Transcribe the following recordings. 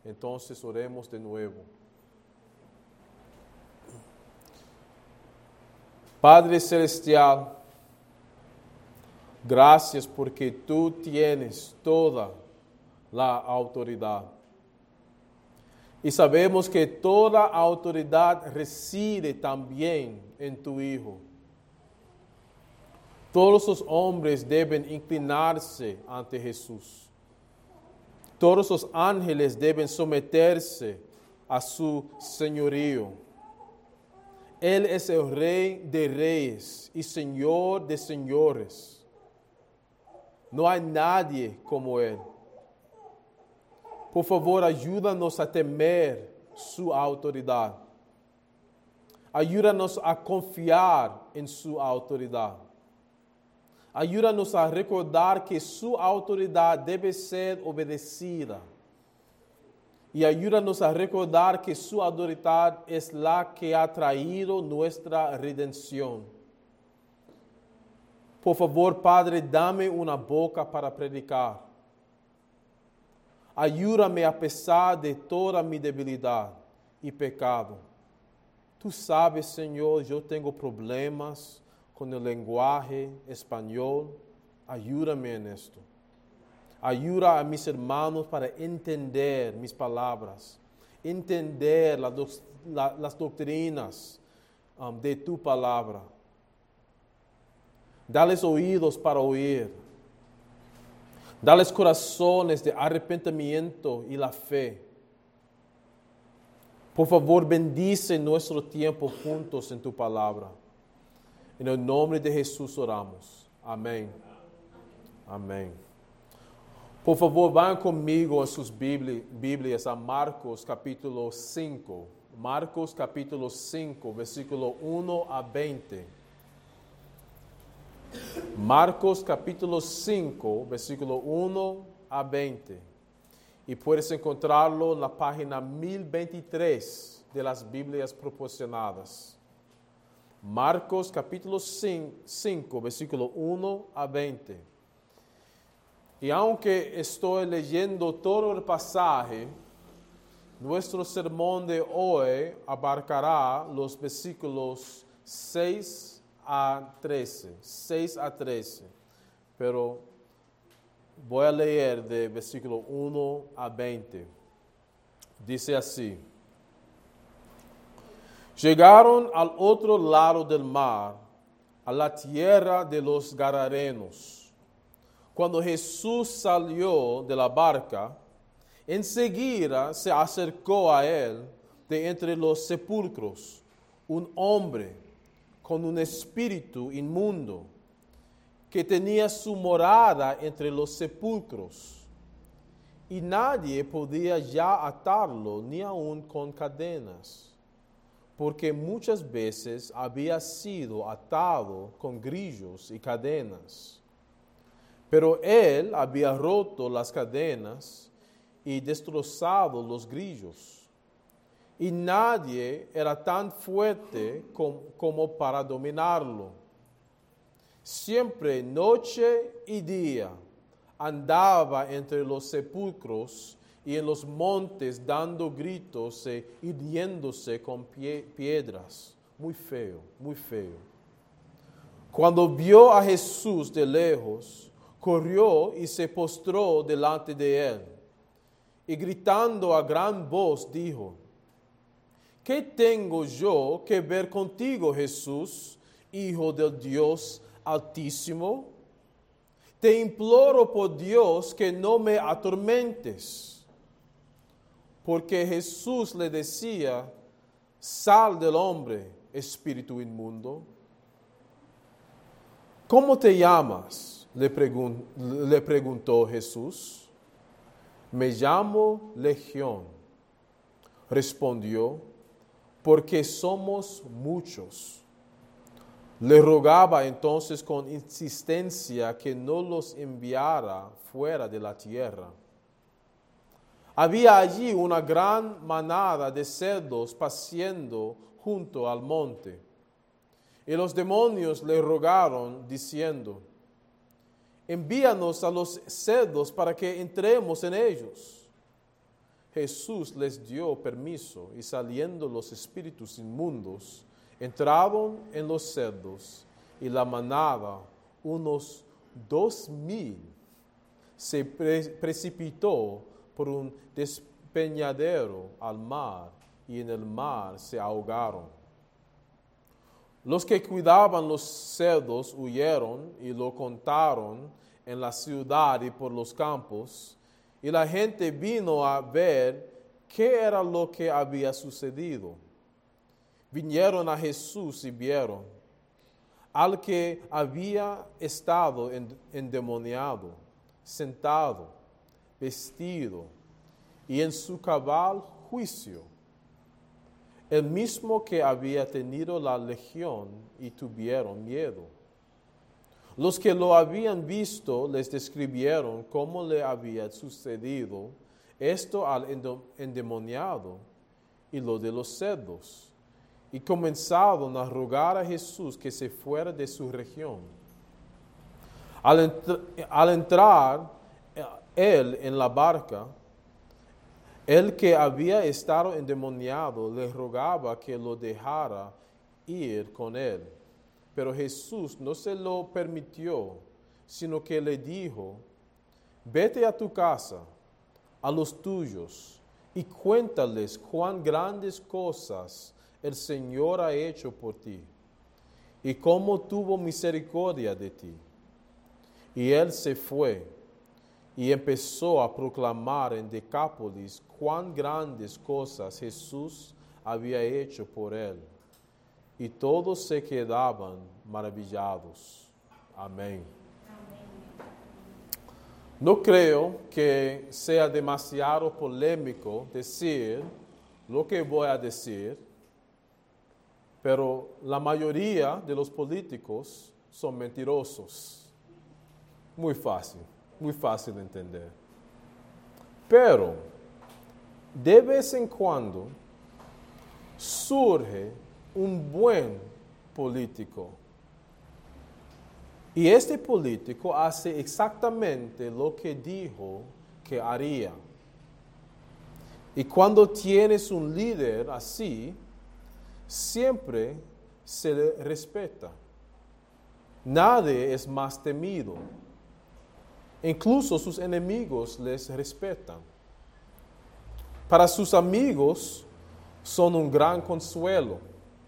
Entonces oremos de nuevo. Padre Celestial, gracias porque tú tienes toda la autoridad. Y sabemos que toda autoridad reside también en tu Hijo. Todos los hombres deben inclinarse ante Jesús. Todos los ángeles deben someterse a su señorío. Él es el Rey de reyes y Señor de señores. No hay nadie como Él. Por favor, ayúdanos a temer su autoridad. Ayúdanos a confiar en su autoridad. Ayúdanos a recordar que su autoridad debe ser obedecida. Y ayúdanos a recordar que su autoridad es la que ha traído nuestra redención. Por favor, Padre, dame una boca para predicar. Ayúdame a pesar de toda mi debilidad y pecado. Tú sabes, Señor, yo tengo problemas con el lenguaje español. Ayúdame en esto. Ayuda a mis hermanos para entender mis palabras, entender las doctrinas de tu palabra. Dales oídos para oír. Dales corazones de arrepentimiento y la fe. Por favor, bendice nuestro tiempo juntos en tu palabra. En el nombre de Jesús oramos. Amén. Amén. Por favor, vayan conmigo en sus Biblias a Marcos capítulo 5. Marcos capítulo 5, versículo 1 a 20. Marcos capítulo 5, versículo 1 a 20. Y puedes encontrarlo en la página 1023 de las Biblias proporcionadas. Marcos capítulo 5, versículo 1 a 20. Y aunque estoy leyendo todo el pasaje, nuestro sermón de hoy abarcará los versículos 6 a 13, pero voy a leer de versículo 1 a 20. Dice así: Llegaron al otro lado del mar, a la tierra de los Gadarenos. Cuando Jesús salió de la barca, enseguida se acercó a él de entre los sepulcros un hombre con un espíritu inmundo, que tenía su morada entre los sepulcros, y nadie podía ya atarlo, ni aun con cadenas, porque muchas veces había sido atado con grillos y cadenas. Pero él había roto las cadenas y destrozado los grillos. Y nadie era tan fuerte como para dominarlo. Siempre, noche y día, andaba entre los sepulcros y en los montes dando gritos e hiriéndose con piedras. Muy feo, muy feo. Cuando vio a Jesús de lejos, corrió y se postró delante de él. Y gritando a gran voz dijo: ¿Qué tengo yo que ver contigo, Jesús, Hijo del Dios Altísimo? Te imploro por Dios que no me atormentes. Porque Jesús le decía: Sal del hombre, espíritu inmundo. ¿Cómo te llamas?, le preguntó Jesús. Me llamo Legión, respondió, porque somos muchos. Le rogaba entonces con insistencia que no los enviara fuera de la tierra. Había allí una gran manada de cerdos paciendo junto al monte. Y los demonios le rogaron, diciendo: Envíanos a los cerdos para que entremos en ellos. Jesús les dio permiso y saliendo los espíritus inmundos, entraron en los cerdos y la manada, unos 2,000, se precipitó por un despeñadero al mar y en el mar se ahogaron. Los que cuidaban los cerdos huyeron y lo contaron en la ciudad y por los campos, y la gente vino a ver qué era lo que había sucedido. Vinieron a Jesús y vieron al que había estado endemoniado, sentado, vestido y en su cabal juicio, el mismo que había tenido la legión, y tuvieron miedo. Los que lo habían visto les describieron cómo le había sucedido esto al endemoniado y lo de los cerdos, y comenzaron a rogar a Jesús que se fuera de su región. Al entrar él en la barca, el que había estado endemoniado le rogaba que lo dejara ir con él. Pero Jesús no se lo permitió, sino que le dijo: vete a tu casa, a los tuyos, y cuéntales cuán grandes cosas el Señor ha hecho por ti, y cómo tuvo misericordia de ti. Y él se fue y empezó a proclamar en Decápolis cuán grandes cosas Jesús había hecho por él. Y todos se quedaban maravillados. Amén. No creo que sea demasiado polémico decir lo que voy a decir, pero la mayoría de los políticos son mentirosos. Muy fácil de entender. Pero, de vez en cuando, surge un buen político. Y este político hace exactamente lo que dijo que haría. Y cuando tienes un líder así, siempre se le respeta. Nadie es más temido. Incluso sus enemigos les respetan. Para sus amigos son un gran consuelo.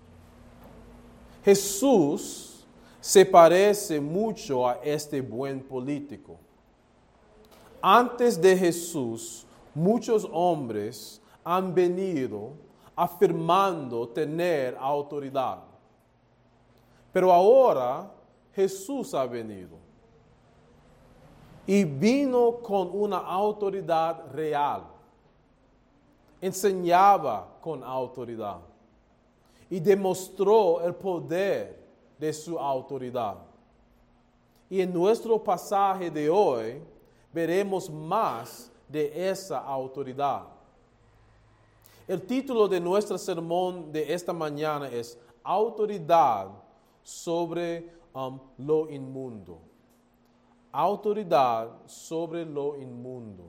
Jesús se parece mucho a este buen político. Antes de Jesús, muchos hombres han venido afirmando tener autoridad. Pero ahora Jesús ha venido. Y vino con una autoridad real. Enseñaba con autoridad. Y demostró el poder de su autoridad. Y en nuestro pasaje de hoy veremos más de esa autoridad. El título de nuestro sermón de esta mañana es Autoridad sobre lo inmundo. Autoridad sobre lo inmundo.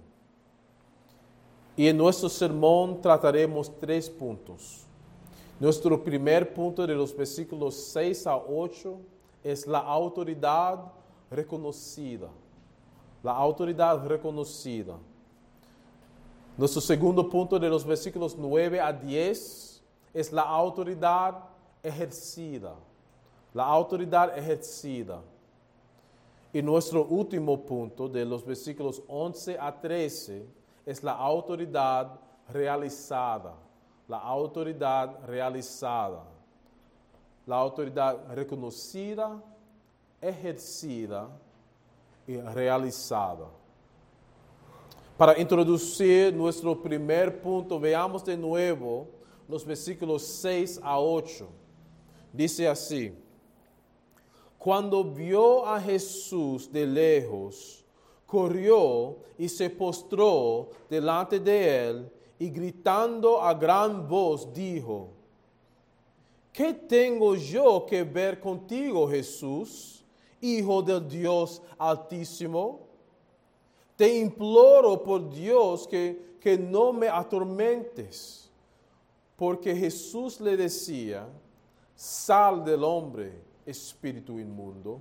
Y en nuestro sermón trataremos 3 puntos. Nuestro primer punto de los versículos 6 a 8 es la autoridad reconocida. La autoridad reconocida. Nuestro segundo punto de los versículos 9 a 10 es la autoridad ejercida. La autoridad ejercida. Y nuestro último punto de los versículos 11 a 13 es la autoridad realizada. La autoridad realizada. La autoridad reconocida, ejercida y realizada. Para introducir nuestro primer punto, veamos de nuevo los versículos 6 a 8. Dice así: Cuando vio a Jesús de lejos, corrió y se postró delante de él, y gritando a gran voz dijo: ¿Qué tengo yo que ver contigo, Jesús, Hijo del Dios Altísimo? te imploro por Dios que no me atormentes. Porque Jesús le decía, sal del hombre, espíritu inmundo.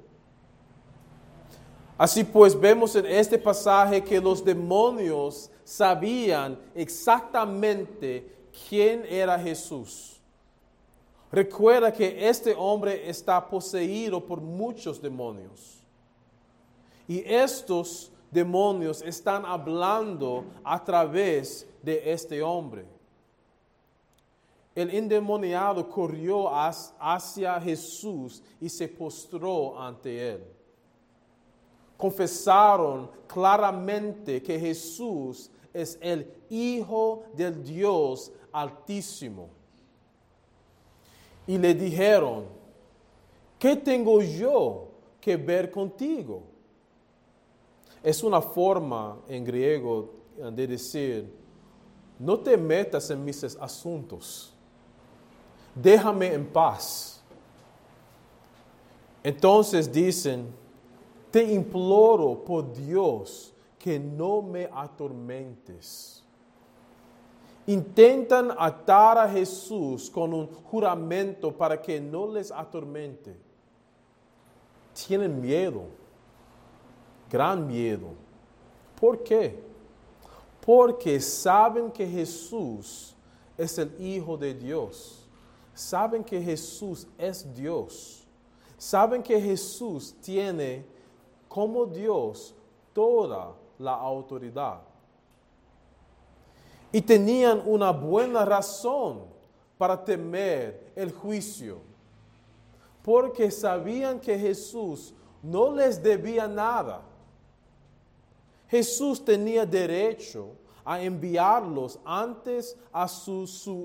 Así pues, vemos en este pasaje que los demonios sabían exactamente quién era Jesús. Recuerda que este hombre está poseído por muchos demonios. Y estos demonios están hablando a través de este hombre. El endemoniado corrió hacia Jesús y se postró ante él. Confesaron claramente que Jesús es el Hijo del Dios Altísimo. Y le dijeron, ¿qué tengo yo que ver contigo? Es una forma en griego de decir, no te metas en mis asuntos. Déjame en paz. Entonces dicen, te imploro por Dios que no me atormentes. Intentan atar a Jesús con un juramento para que no les atormente. Tienen miedo, gran miedo. ¿Por qué? Porque saben que Jesús es el Hijo de Dios. Saben que Jesús es Dios. Saben que Jesús tiene como Dios toda la autoridad. Y tenían una buena razón para temer el juicio, porque sabían que Jesús no les debía nada. Jesús tenía derecho a enviarlos antes a su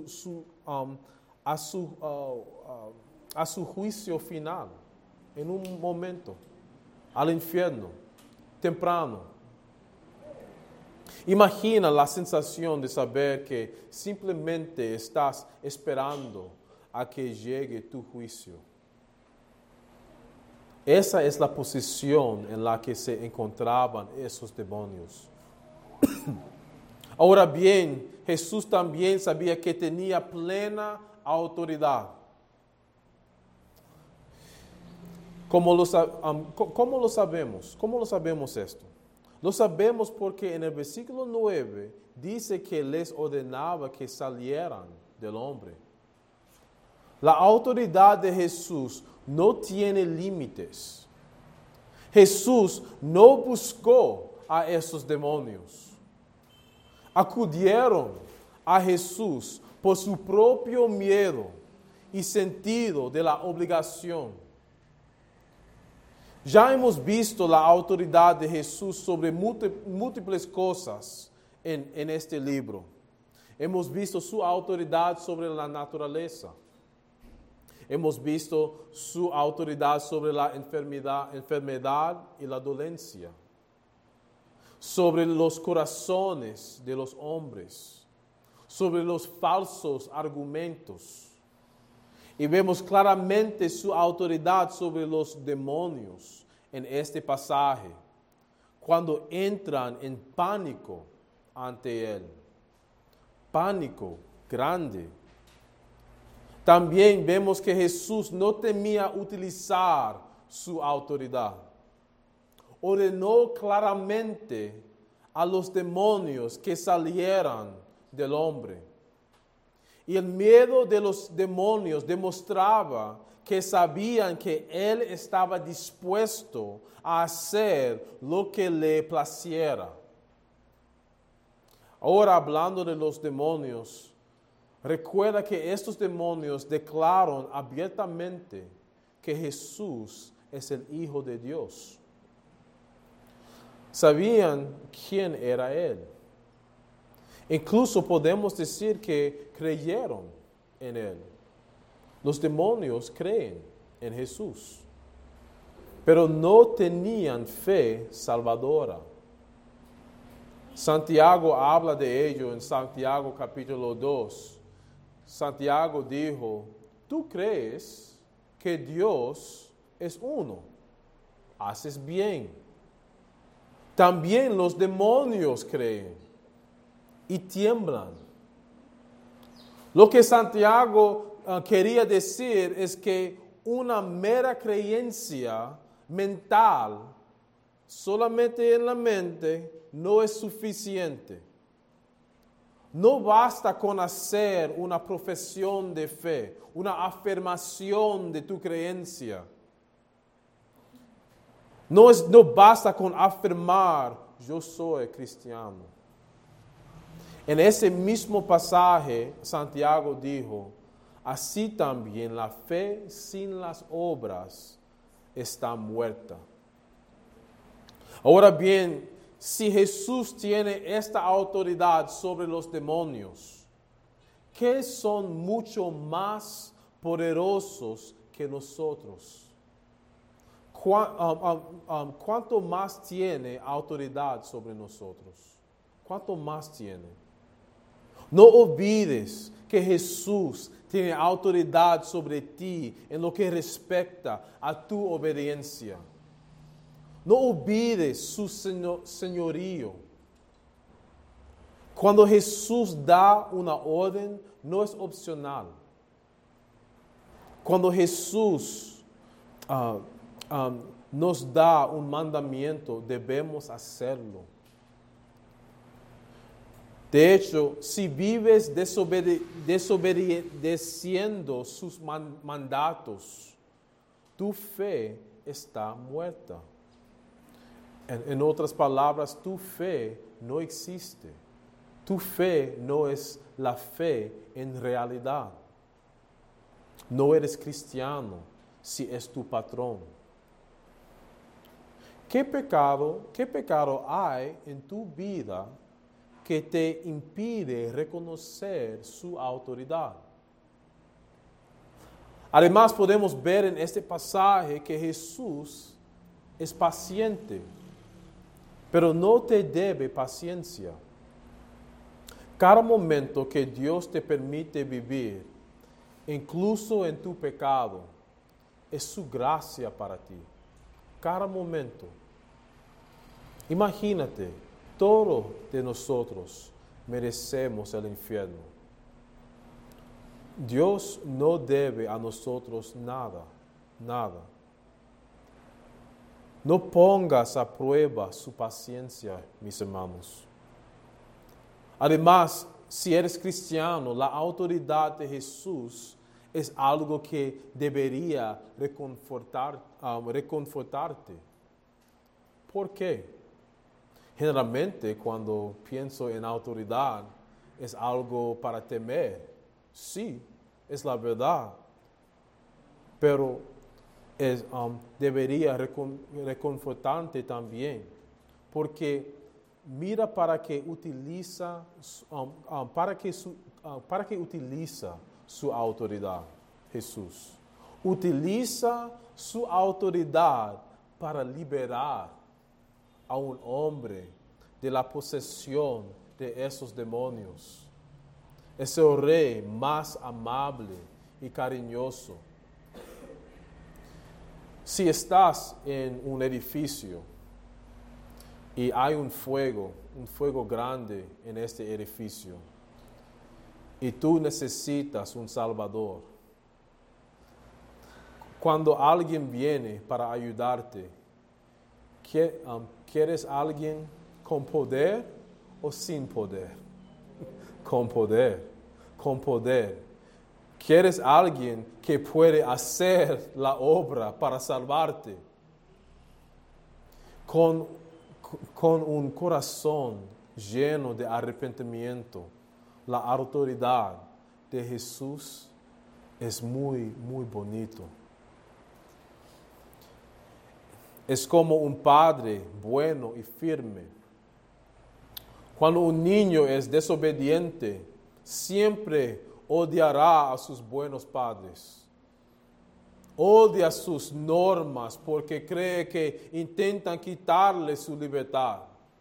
juicio final, en un momento, al infierno, temprano. Imagina la sensación de saber que simplemente estás esperando a que llegue tu juicio. Esa es la posición en la que se encontraban esos demonios. Ahora bien, Jesús también sabía que tenía plena autoridad. ¿Cómo lo sabemos? ¿Cómo lo sabemos esto? Lo sabemos porque en el versículo 9 dice que les ordenaba que salieran del hombre. La autoridad de Jesús no tiene límites. Jesús no buscó a esos demonios. Acudieron a Jesús por su propio miedo y sentido de la obligación. Ya hemos visto la autoridad de Jesús sobre múltiples cosas en este libro. Hemos visto su autoridad sobre la naturaleza. Hemos visto su autoridad sobre la enfermedad y la dolencia. Sobre los corazones de los hombres. Sobre los falsos argumentos. Y vemos claramente su autoridad sobre los demonios en este pasaje, cuando entran en pánico ante Él. Pánico grande. También vemos que Jesús no temía utilizar su autoridad. Ordenó claramente a los demonios que salieran del hombre. Y el miedo de los demonios demostraba que sabían que Él estaba dispuesto a hacer lo que le placiera. Ahora, hablando de los demonios, recuerda que estos demonios declararon abiertamente que Jesús es el Hijo de Dios. Sabían quién era Él. Incluso podemos decir que creyeron en Él. Los demonios creen en Jesús, pero no tenían fe salvadora. Santiago habla de ello en Santiago capítulo 2. Santiago dijo, tú crees que Dios es uno, haces bien. También los demonios creen y tiemblan. Lo que Santiago quería decir es que una mera creencia mental, solamente en la mente, no es suficiente. No basta con hacer una profesión de fe, una afirmación de tu creencia. No basta con afirmar, yo soy cristiano. En ese mismo pasaje, Santiago dijo, así también la fe sin las obras está muerta. Ahora bien, si Jesús tiene esta autoridad sobre los demonios, que son mucho más poderosos que nosotros, ¿cuánto más tiene autoridad sobre nosotros? ¿Cuánto más tiene? No olvides que Jesús tiene autoridad sobre ti en lo que respecta a tu obediencia. No olvides su señorío. Cuando Jesús da una orden, no es opcional. Cuando Jesús nos da un mandamiento, debemos hacerlo. De hecho, si vives desobedeciendo sus mandatos, tu fe está muerta. En otras palabras, tu fe no existe. Tu fe no es la fe en realidad. No eres cristiano si es tu patrón. ¿Qué pecado hay en tu vida que te impide reconocer su autoridad? Además, podemos ver en este pasaje que Jesús es paciente, pero no te debe paciencia. Cada momento que Dios te permite vivir, incluso en tu pecado, es su gracia para ti. Cada momento. Imagínate, todos de nosotros merecemos el infierno. Dios no debe a nosotros nada. No pongas a prueba su paciencia, mis hermanos. Además, si eres cristiano, la autoridad de Jesús es algo que debería reconfortarte. ¿Por qué? Generalmente, cuando pienso en autoridad, es algo para temer. Sí, es la verdad. Pero debería reconfortarte también. Porque mira para qué utiliza su autoridad, Jesús. Utiliza su autoridad para liberar a un hombre de la posesión de esos demonios. Es el rey más amable y cariñoso. Si estás en un edificio y hay un fuego grande en este edificio, y tú necesitas un salvador, cuando alguien viene para ayudarte, ¿quieres alguien con poder o sin poder? Con poder. ¿Quieres alguien que puede hacer la obra para salvarte? Con un corazón lleno de arrepentimiento, la autoridad de Jesús es muy, muy bonito. Es como un padre bueno y firme. Cuando un niño es desobediente, siempre odiará a sus buenos padres. Odia sus normas porque cree que intentan quitarle su libertad.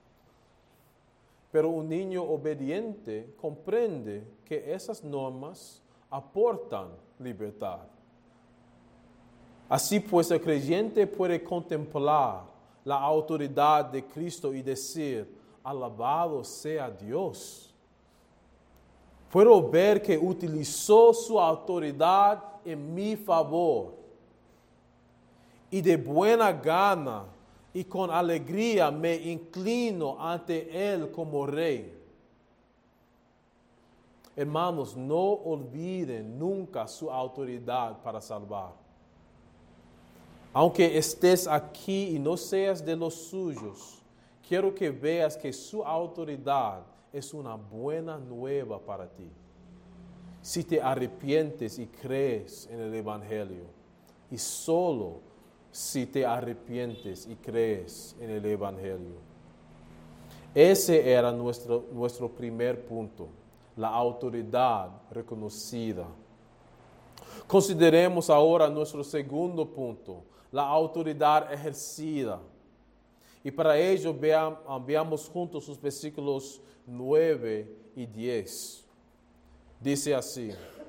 Pero un niño obediente comprende que esas normas aportan libertad. Así pues, el creyente puede contemplar la autoridad de Cristo y decir, alabado sea Dios. Puedo ver que utilizó su autoridad en mi favor. Y de buena gana y con alegría me inclino ante Él como Rey. Hermanos, no olviden nunca su autoridad para salvar. Aunque estés aquí y no seas de los suyos, quiero que veas que su autoridad es una buena nueva para ti. Si te arrepientes y crees en el Evangelio, y solo si te arrepientes y crees en el Evangelio. Ese era nuestro primer punto, la autoridad reconocida. Consideremos ahora nuestro segundo punto, la autoridad ejercida. Y para ello veamos juntos los versículos 9 y 10. Dice así: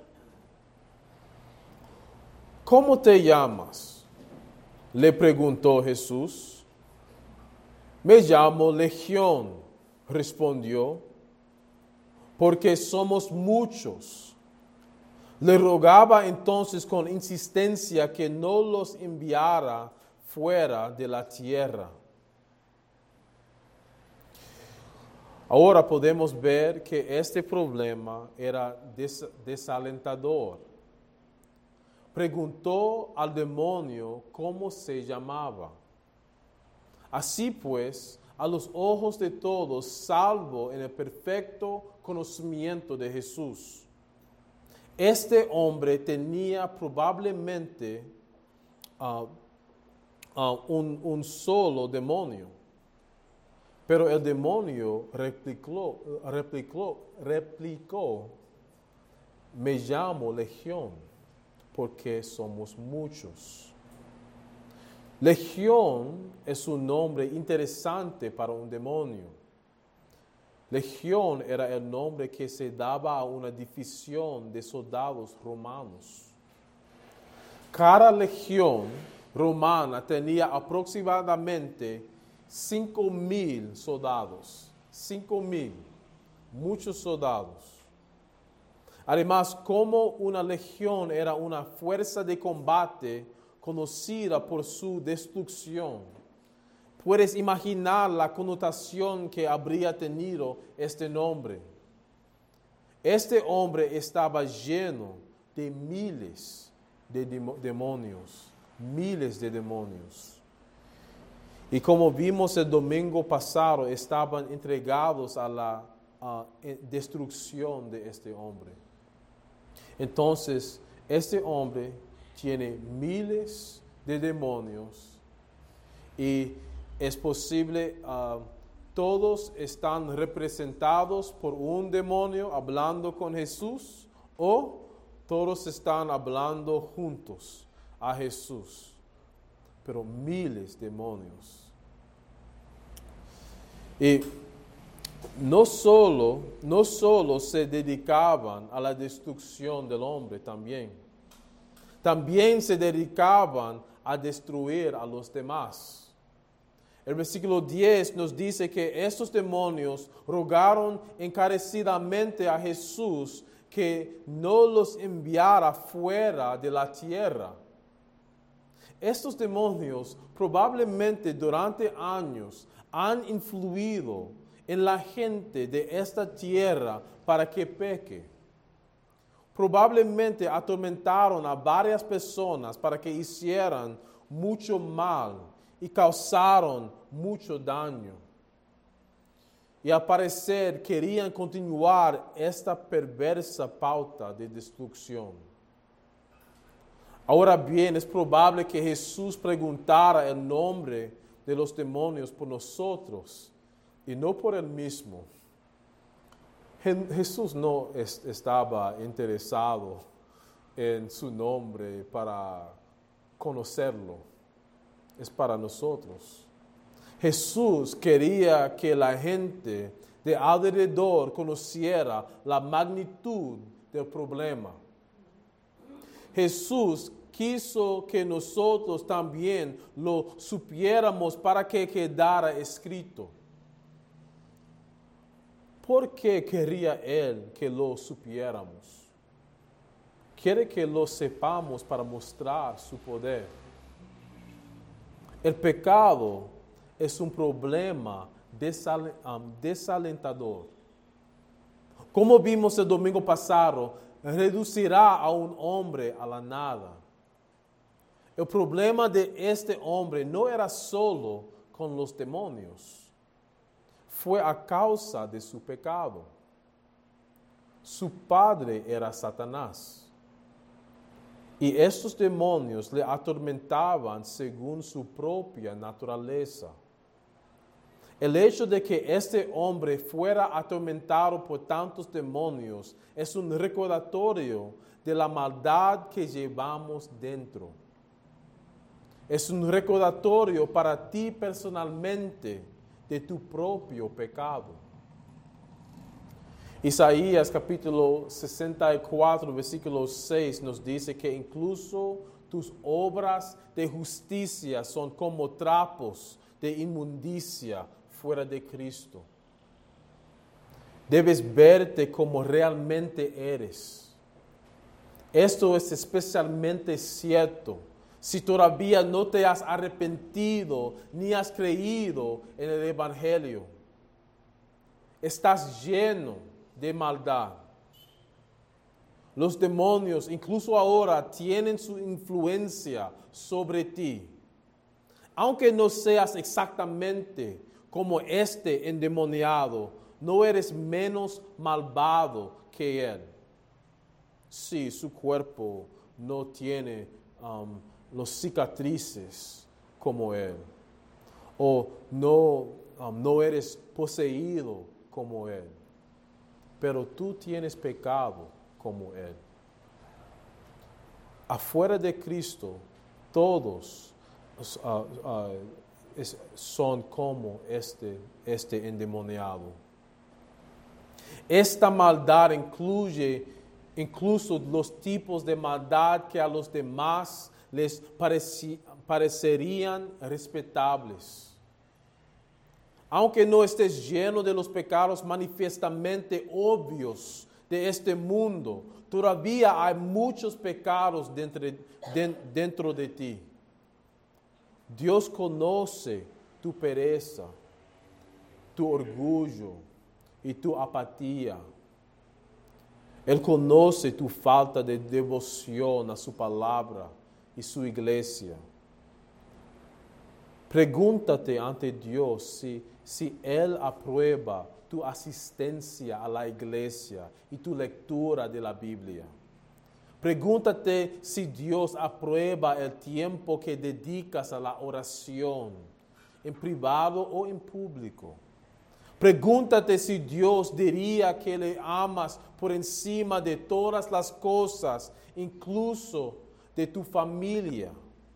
¿Cómo te llamas?, le preguntó Jesús. Me llamo Legión, respondió, porque somos muchos. Le rogaba entonces con insistencia que no los enviara fuera de la tierra. Ahora podemos ver que este problema era desalentador. Preguntó al demonio cómo se llamaba. Así pues, a los ojos de todos, salvo en el perfecto conocimiento de Jesús, este hombre tenía probablemente un solo demonio. Pero el demonio replicó, me llamo Legión, porque somos muchos. Legión es un nombre interesante para un demonio. Legión era el nombre que se daba a una división de soldados romanos. Cada legión romana tenía aproximadamente 5,000 soldados. 5,000, muchos soldados. Además, como una legión era una fuerza de combate conocida por su destrucción, puedes imaginar la connotación que habría tenido este nombre. Este hombre estaba lleno de miles de demonios, miles de demonios. Y como vimos el domingo pasado, estaban entregados a la destrucción de este hombre. Entonces, este hombre tiene miles de demonios y es posible, todos están representados por un demonio hablando con Jesús, o todos están hablando juntos a Jesús, pero miles de demonios. Y no solo se dedicaban a la destrucción del hombre, también se dedicaban a destruir a los demás. El versículo 10 nos dice que estos demonios rogaron encarecidamente a Jesús que no los enviara fuera de la tierra. Estos demonios probablemente durante años han influido en la gente de esta tierra para que peque. Probablemente atormentaron a varias personas para que hicieran mucho mal y causaron mucho daño. Y al parecer querían continuar esta perversa pauta de destrucción. Ahora bien, es probable que Jesús preguntara el nombre de los demonios por nosotros y no por él mismo. Jesús no estaba interesado en su nombre para conocerlo. Es para nosotros. Jesús quería que la gente de alrededor conociera la magnitud del problema. Jesús quiso que nosotros también lo supiéramos para que quedara escrito. ¿Por qué quería Él que lo supiéramos? Quiere que lo sepamos para mostrar su poder. El pecado es un problema desalentador. Como vimos el domingo pasado, reducirá a un hombre a la nada. El problema de este hombre no era solo con los demonios. Fue a causa de su pecado. Su padre era Satanás. Y estos demonios le atormentaban según su propia naturaleza. El hecho de que este hombre fuera atormentado por tantos demonios es un recordatorio de la maldad que llevamos dentro. Es un recordatorio para ti personalmente de tu propio pecado. Isaías capítulo 64, versículo 6 nos dice que incluso tus obras de justicia son como trapos de inmundicia fuera de Cristo. Debes verte como realmente eres. Esto es especialmente cierto si todavía no te has arrepentido ni has creído en el Evangelio. Estás lleno de maldad. Los demonios, incluso ahora, tienen su influencia sobre ti. Aunque no seas exactamente como este endemoniado, no eres menos malvado que él. Sí, su cuerpo no tiene los cicatrices como él. O no eres poseído como él. Pero tú tienes pecado como él. Afuera de Cristo, todos son como este endemoniado. Esta maldad incluye incluso los tipos de maldad que a los demás les parecerían respetables. Aunque no estés lleno de los pecados manifiestamente obvios de este mundo, todavía hay muchos pecados dentro de ti. Dios conoce tu pereza, tu orgullo y tu apatía. Él conoce tu falta de devoción a su palabra y su iglesia. Pregúntate ante Dios si Él aprueba tu asistencia a la iglesia y tu lectura de la Biblia. Pregúntate si Dios aprueba el tiempo que dedicas a la oración, en privado o en público. Pregúntate si Dios diría que le amas por encima de todas las cosas, incluso de tu familia.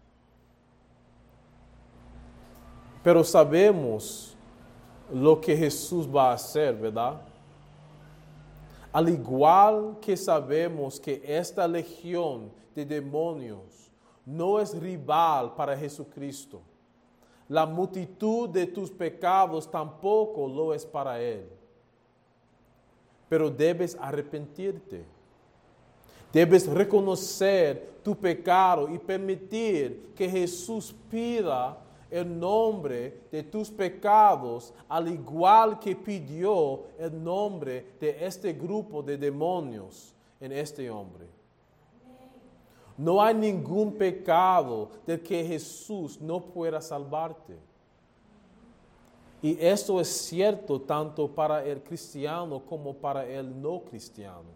Pero sabemos lo que Jesús va a hacer, ¿verdad? Al igual que sabemos que esta legión de demonios no es rival para Jesucristo, la multitud de tus pecados tampoco lo es para Él. Pero debes arrepentirte. Debes reconocer tu pecado y permitir que Jesús pida el nombre de tus pecados, al igual que pidió el nombre de este grupo de demonios en este hombre. No hay ningún pecado del que Jesús no pueda salvarte. Y esto es cierto tanto para el cristiano como para el no cristiano.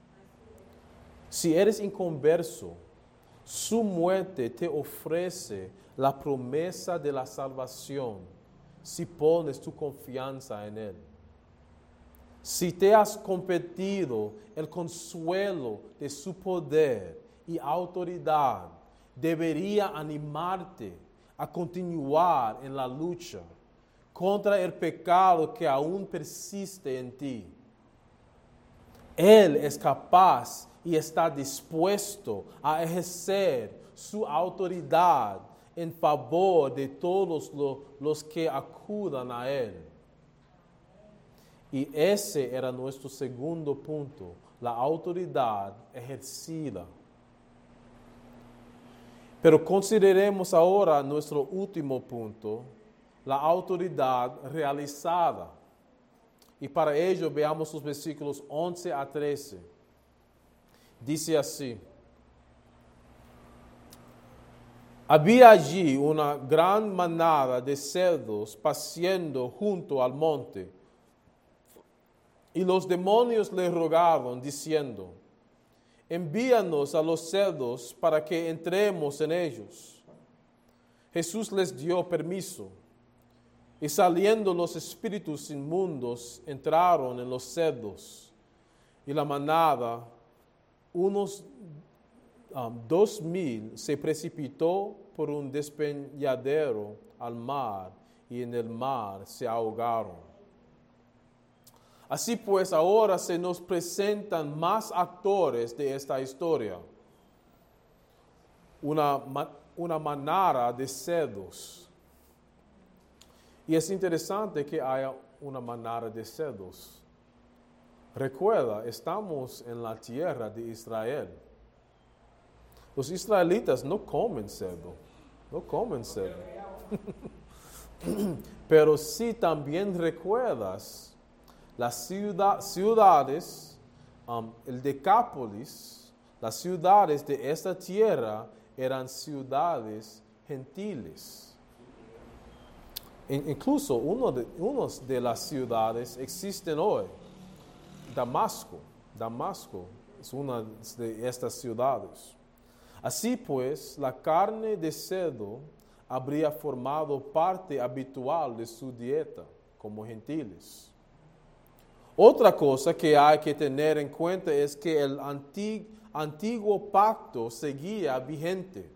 Si eres inconverso, su muerte te ofrece la promesa de la salvación si pones tu confianza en Él. Si te has convertido, el consuelo de su poder y autoridad debería animarte a continuar en la lucha contra el pecado que aún persiste en ti. Él es capaz y está dispuesto a ejercer su autoridad en favor de todos los que acudan a Él. Y ese era nuestro segundo punto, la autoridad ejercida. Pero consideremos ahora nuestro último punto, la autoridad realizada. Y para ello veamos los versículos 11 a 13. Dice así: había allí una gran manada de cerdos paciendo junto al monte. Y los demonios le rogaron, diciendo: envíanos a los cerdos para que entremos en ellos. Jesús les dio permiso. Y saliendo los espíritus inmundos, entraron en los cerdos. Y la manada, unos 2,000, se precipitó por un despeñadero al mar, y en el mar se ahogaron. Así pues, ahora se nos presentan más actores de esta historia. Una manada de cerdos. Y es interesante que haya una manada de cerdos. Recuerda, estamos en la tierra de Israel. Los israelitas no comen cerdo. No comen cerdo. Pero sí también recuerdas las ciudades, el Decápolis, las ciudades de esta tierra eran ciudades gentiles. Incluso unas de las ciudades existen hoy. Damasco es una de estas ciudades. Así pues, la carne de cerdo habría formado parte habitual de su dieta como gentiles. Otra cosa que hay que tener en cuenta es que el antiguo pacto seguía vigente.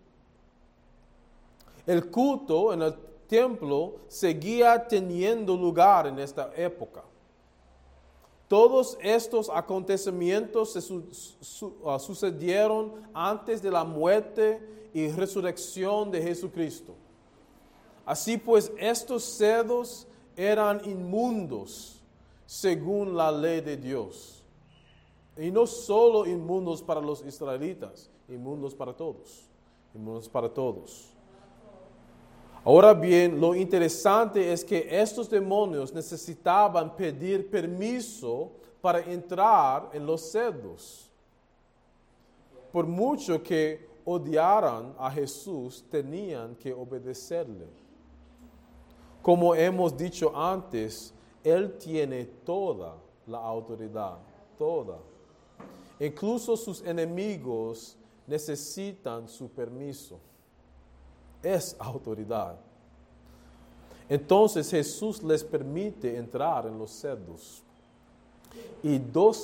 El culto en el templo seguía teniendo lugar en esta época. Todos estos acontecimientos sucedieron antes de la muerte y resurrección de Jesucristo. Así pues, estos cerdos eran inmundos según la ley de Dios. Y no solo inmundos para los israelitas, inmundos para todos. Inmundos para todos. Ahora bien, lo interesante es que estos demonios necesitaban pedir permiso para entrar en los cerdos. Por mucho que odiaran a Jesús, tenían que obedecerle. Como hemos dicho antes, Él tiene toda la autoridad, toda. Incluso sus enemigos necesitan su permiso. Es autoridad. Entonces Jesús les permite entrar en los cerdos. Y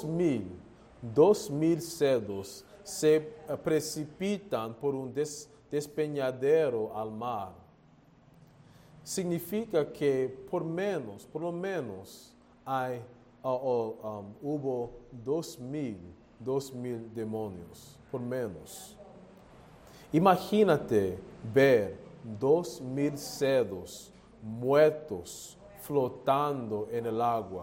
2,000 cerdos se precipitan por un despeñadero al mar. Significa que por lo menos hubo 2,000 demonios, por menos. Imagínate ver 2,000 cerdos muertos flotando en el agua.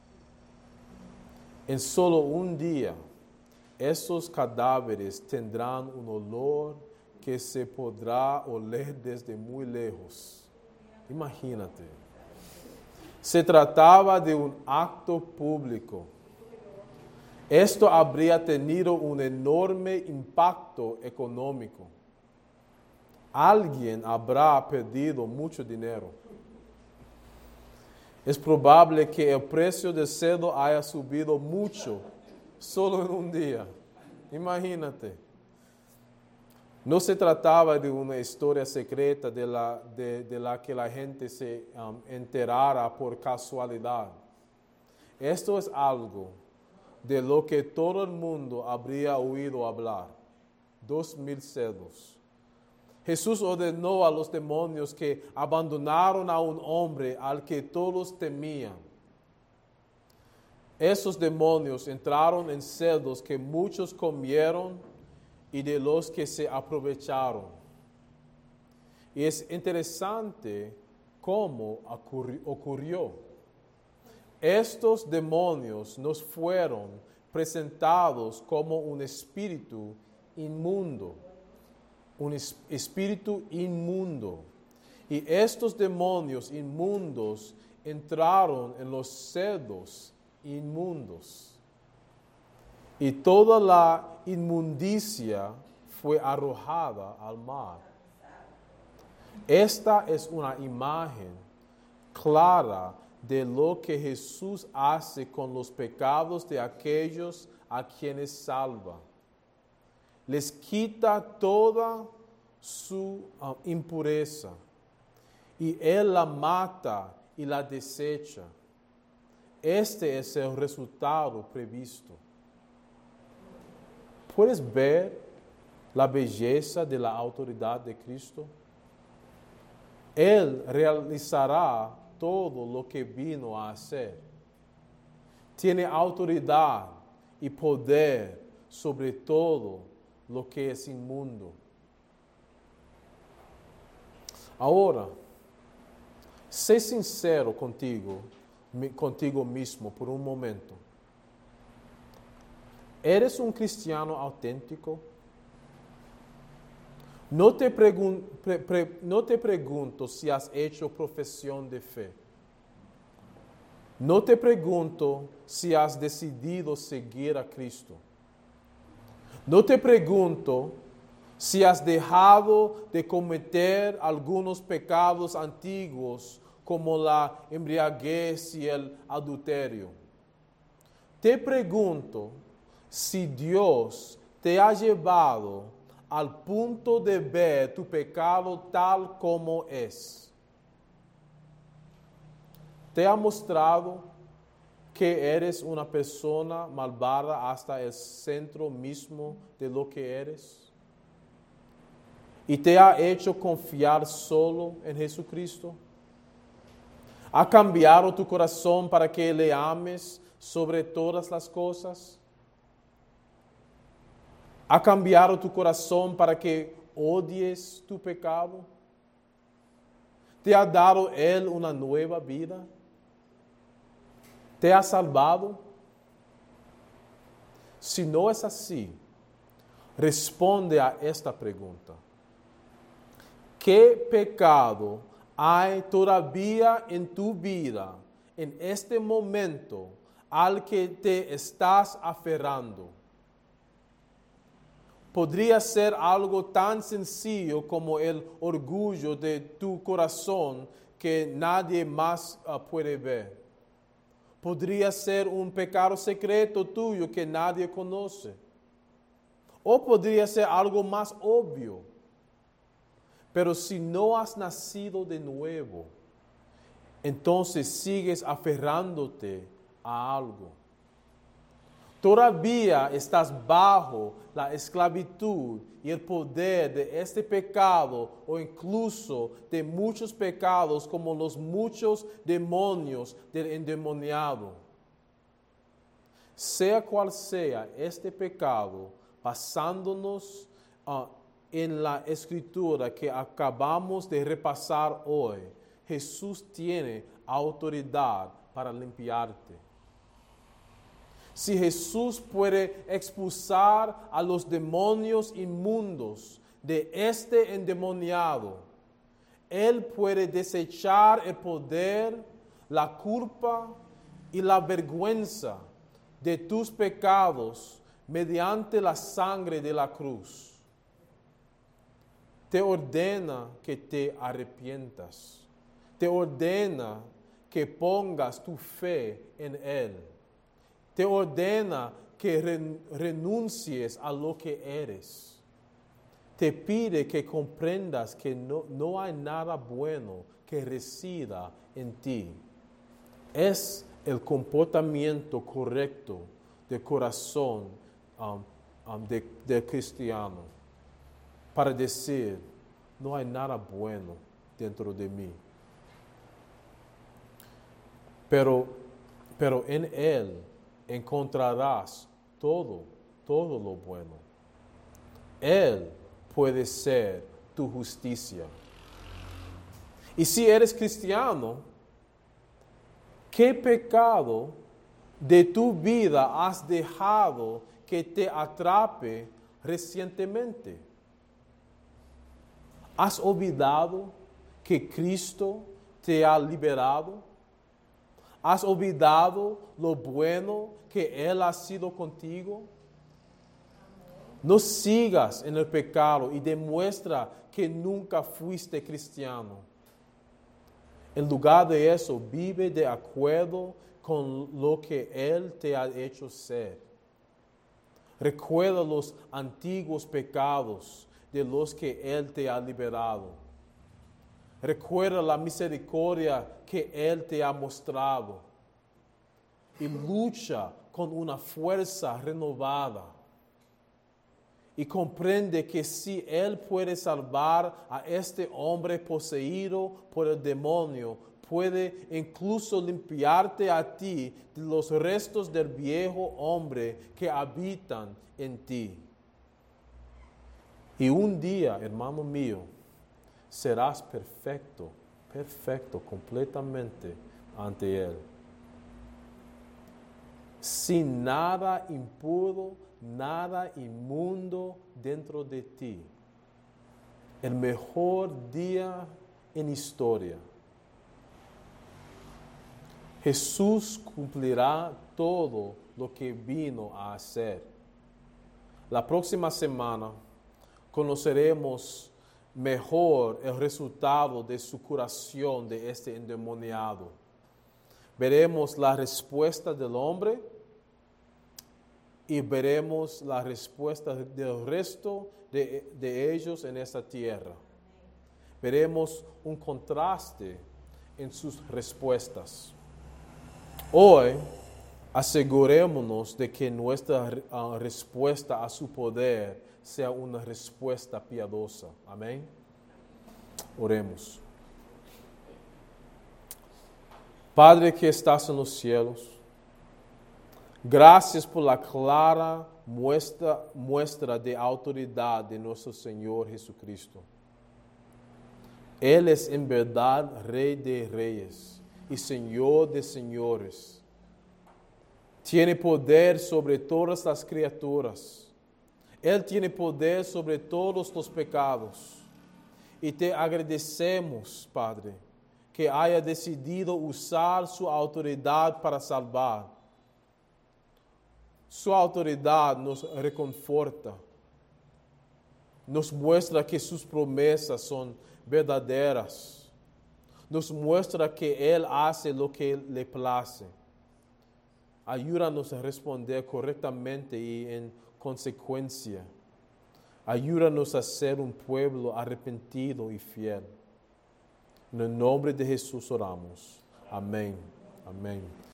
En solo un día, esos cadáveres tendrán un olor que se podrá oler desde muy lejos. Imagínate. Se trataba de un acto público. Esto habría tenido un enorme impacto económico. Alguien habrá perdido mucho dinero. Es probable que el precio del cerdo haya subido mucho solo en un día. Imagínate. No se trataba de una historia secreta de la que la gente se enterara por casualidad. Esto es algo de lo que todo el mundo habría oído hablar. 2,000 cerdos. Jesús ordenó a los demonios que abandonaron a un hombre al que todos temían. Esos demonios entraron en cerdos que muchos comieron y de los que se aprovecharon. Y es interesante cómo ocurrió. Estos demonios nos fueron presentados como un espíritu inmundo. Un espíritu inmundo. Y estos demonios inmundos entraron en los cerdos inmundos. Y toda la inmundicia fue arrojada al mar. Esta es una imagen clara de lo que Jesús hace con los pecados de aquellos a quienes salva. Les quita toda su impureza y Él la mata y la desecha. Este es el resultado previsto. ¿Puedes ver la belleza de la autoridad de Cristo? Él realizará todo lo que vino a hacer. Tiene autoridad y poder sobre todo lo que es inmundo. Ahora, sé sincero contigo mismo por un momento. ¿Eres un cristiano auténtico? No te pregunto si has hecho profesión de fe. No te pregunto si has decidido seguir a Cristo. No te pregunto si has dejado de cometer algunos pecados antiguos como la embriaguez y el adulterio. Te pregunto si Dios te ha llevado al punto de ver tu pecado tal como es. ¿Te ha mostrado que eres una persona malvada hasta el centro mismo de lo que eres? ¿Y te ha hecho confiar solo en Jesucristo? ¿Ha cambiado tu corazón para que le ames sobre todas las cosas? ¿Ha cambiado tu corazón para que odies tu pecado? ¿Te ha dado Él una nueva vida? ¿Te ha salvado? Si no es así, responde a esta pregunta. ¿Qué pecado hay todavía en tu vida en este momento al que te estás aferrando? Podría ser algo tan sencillo como el orgullo de tu corazón que nadie más puede ver. Podría ser un pecado secreto tuyo que nadie conoce. O podría ser algo más obvio. Pero si no has nacido de nuevo, entonces sigues aferrándote a algo. Todavía estás bajo la esclavitud y el poder de este pecado o incluso de muchos pecados como los muchos demonios del endemoniado. Sea cual sea este pecado, basándonos en la escritura que acabamos de repasar hoy, Jesús tiene autoridad para limpiarte. Si Jesús puede expulsar a los demonios inmundos de este endemoniado, Él puede desechar el poder, la culpa y la vergüenza de tus pecados mediante la sangre de la cruz. Te ordena que te arrepientas. Te ordena que pongas tu fe en Él. Te ordena que renuncies a lo que eres. Te pide que comprendas que no hay nada bueno que resida en ti. Es el comportamiento correcto del corazón del cristiano para decir, no hay nada bueno dentro de mí. Pero en Él encontrarás todo lo bueno. Él puede ser tu justicia. Y si eres cristiano, ¿qué pecado de tu vida has dejado que te atrape recientemente? ¿Has olvidado que Cristo te ha liberado? ¿Has olvidado lo bueno que Él ha sido contigo? No sigas en el pecado y demuestra que nunca fuiste cristiano. En lugar de eso, vive de acuerdo con lo que Él te ha hecho ser. Recuerda los antiguos pecados de los que Él te ha liberado. Recuerda la misericordia que Él te ha mostrado. Y lucha con una fuerza renovada. Y comprende que si Él puede salvar a este hombre poseído por el demonio, puede incluso limpiarte a ti de los restos del viejo hombre que habitan en ti. Y un día, hermano mío, serás perfecto, completamente ante Él. Sin nada impuro, nada inmundo dentro de ti. El mejor día en historia. Jesús cumplirá todo lo que vino a hacer. La próxima semana conoceremos mejor el resultado de su curación de este endemoniado. Veremos la respuesta del hombre y veremos la respuesta del resto de ellos en esta tierra. Veremos un contraste en sus respuestas. Hoy, asegurémonos de que nuestra respuesta a su poder sea una respuesta piadosa. Amén. Oremos. Padre que estás en los cielos, gracias por la clara muestra de autoridad de nuestro Señor Jesucristo. Él es en verdad Rey de Reyes y Señor de Señores. Tiene poder sobre todas las criaturas. Él tiene poder sobre todos los pecados. Y te agradecemos, Padre, que haya decidido usar su autoridad para salvar. Su autoridad nos reconforta. Nos muestra que sus promesas son verdaderas. Nos muestra que Él hace lo que le place. Ayúdanos a responder correctamente y en consecuencia. Ayúdanos a ser un pueblo arrepentido y fiel. En el nombre de Jesús oramos. Amén. Amén.